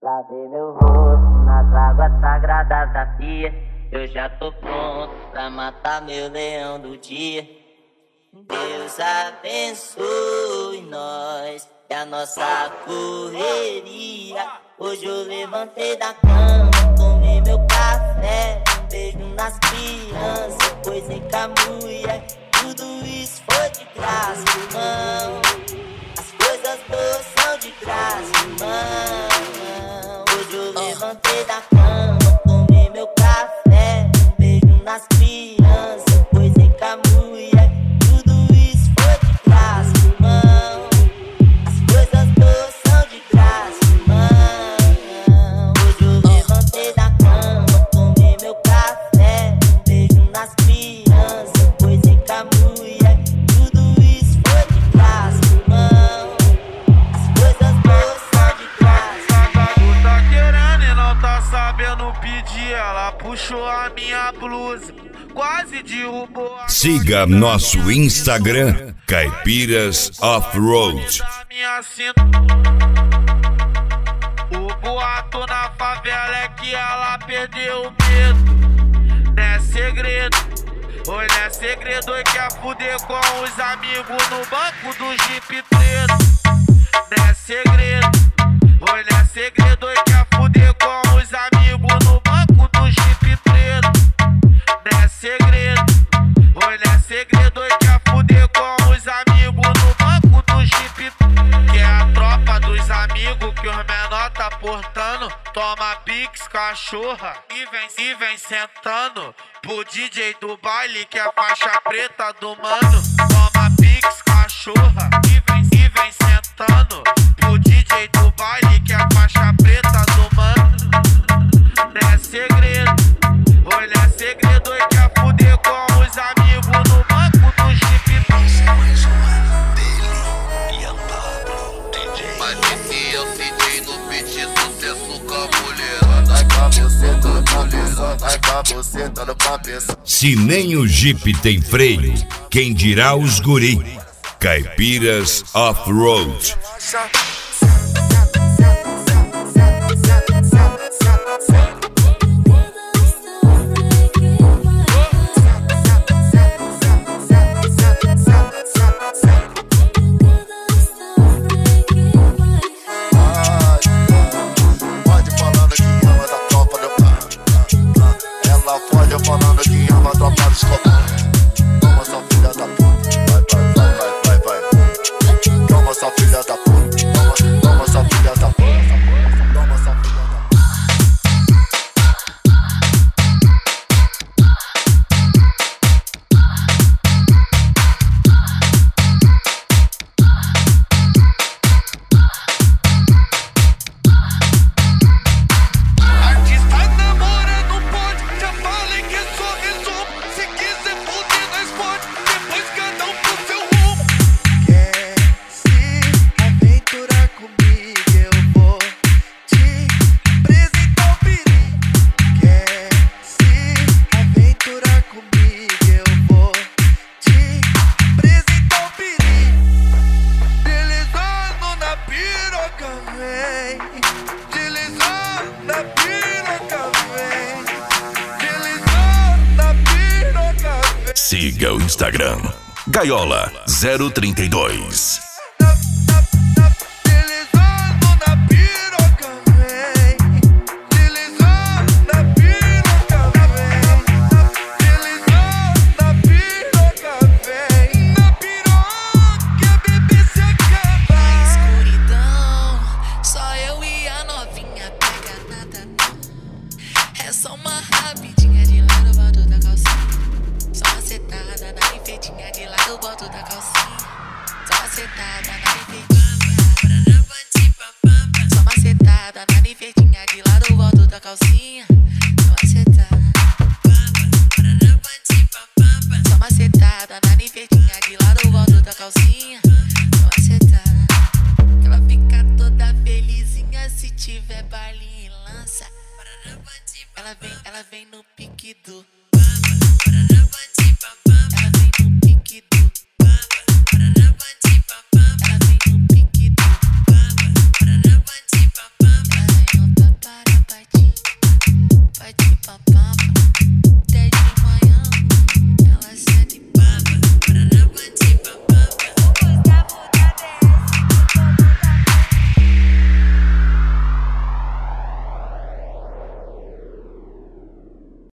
Lavei meu rosto nas águas sagradas da pia. Eu já tô pronto pra matar meu leão do dia. Deus abençoe nós e a nossa correria. Hoje eu levantei da cama, tomei meu café, um beijo nas crianças, coisei com a mulher. Tudo isso foi de graça, irmão. As coisas boas são de graça, irmão. Hoje eu levantei da cama, tomei meu café, um beijo nas crianças, coisei com a mulher. Tudo isso foi de graça, irmão. As coisas boas são de graça, irmão. Hoje eu levantei da cama, tomei meu café, um beijo nas crianças, coisei com a mulher. Tudo isso foi de graça, irmão. As coisas boas são de graça. Tu tá querendo e não tá sabendo pedir. Ela puxou a minha blusa, quase derrubou a... Siga nosso Instagram, Caipiras Off-Road. O boato na favela é que ela perdeu o medo. Não é segredo, oi, não é segredo. Oi, quer fuder com os amigos no banco do Jeep preto. Não é segredo, oi, não é segredo. Oi, quer fuder com os amigos no banco do Jeep preto. Não é segredo, oi, não é segredo. Oi, quer fuder com os amigos no banco do Jeep. Que é a tropa dos amigos que os menor tá portando. Toma pix, cachorra e vem sentando pro DJ do baile que é a faixa preta do mano. Toma pix, cachorra e vem sentando pro DJ do baile que é a faixa preta do mano. Não é segredo, oi, não é segredo. Oi, quer fuder com os amigos no banco do Jeep. Mas esse é o CD no beat, sucesso com a mulher. Vai com você, tô no cabeça. Vai com você, tô no cabeça. Se nem o Jeep tem freio, quem dirá os guri? Caipiras Off-Road. Ela pode falando que ama a tropa do escobar. Toma sua filha da puta. Vai. Toma sua filha da puta. Toma sua filha da puta. Toma sua filha da puta. Siga o Instagram, Gaiola 032. Ela vem no pique do. Ela vem no pique do.